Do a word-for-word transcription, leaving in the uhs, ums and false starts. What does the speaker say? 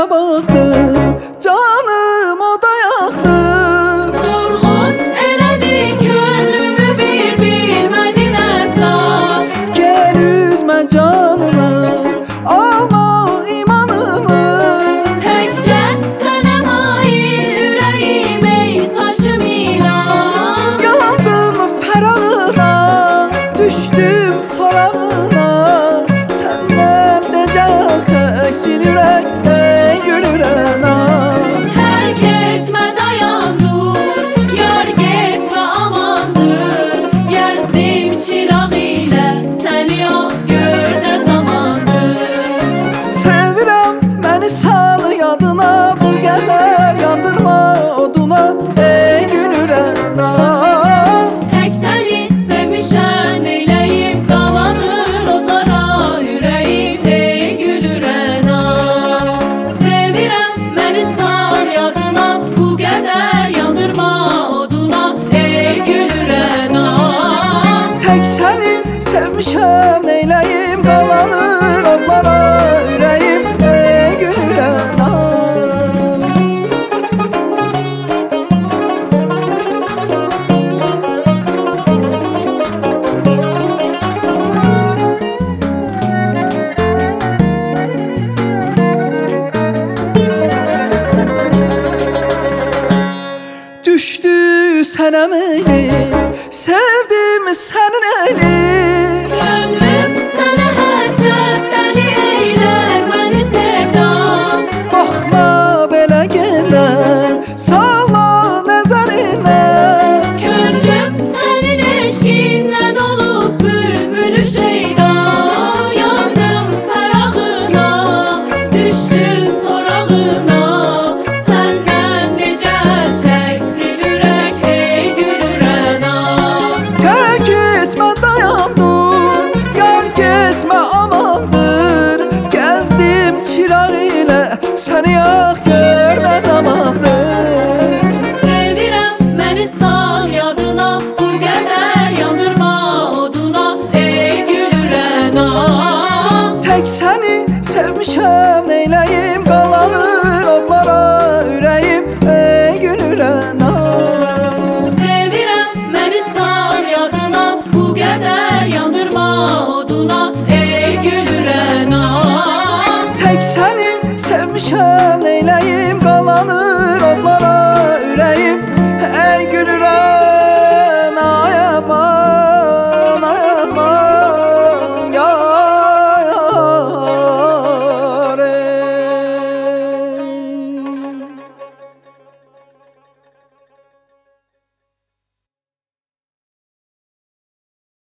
baktı, canım o da yaktı. Vurğun elədin könlümü bir bilmədin əsla. Gel üzme canımı, alma imanımı. Təkcə sənə mail ürəyim ey saçım ilan. Yandım fərağına, düşdüm sorağına. Səndən necə çəksin ürək, ey gülürən ah. Tərk etmə dayan dur, yar getmə amandır. Gəzdim çıraq ilə səni yox gör nə zamandır. Sevirəm məni sal yadına, bu qədər yandırma oduna, ey gülürən ah. Tək səni sevmişəm neyləyim, qalanır odlara ürəyim ey gülürən ah. Sevirəm məni sal yadına, bu qədər yandırma oduna ey gülürən ah. Tək səni sevmişəm neyləyim, qalanır odlara ürəyim, ey gülürən ah. Düşdü sənə meylim, sevdim sənin elin. Könlüm sənə həsrət dəli eylər məni sevdan. Baxma belə gendən, salma nəzərindən. Könlüm sənin eşqindən olub bülbülü şeydan. Yandım fərağına, düşdüm sorağına. Səndən necə çəksin ürək ey gülürən ah. Tərk etmə dayan dur, yar getmə amandır. Gəzdim çıraq ilə, səni yax gör nə zamandır. Sevirəm məni sal yadına, bu qədər yandırma oduna ey gülürən ah. Tək səni sevmişəm neyləyim, qalanır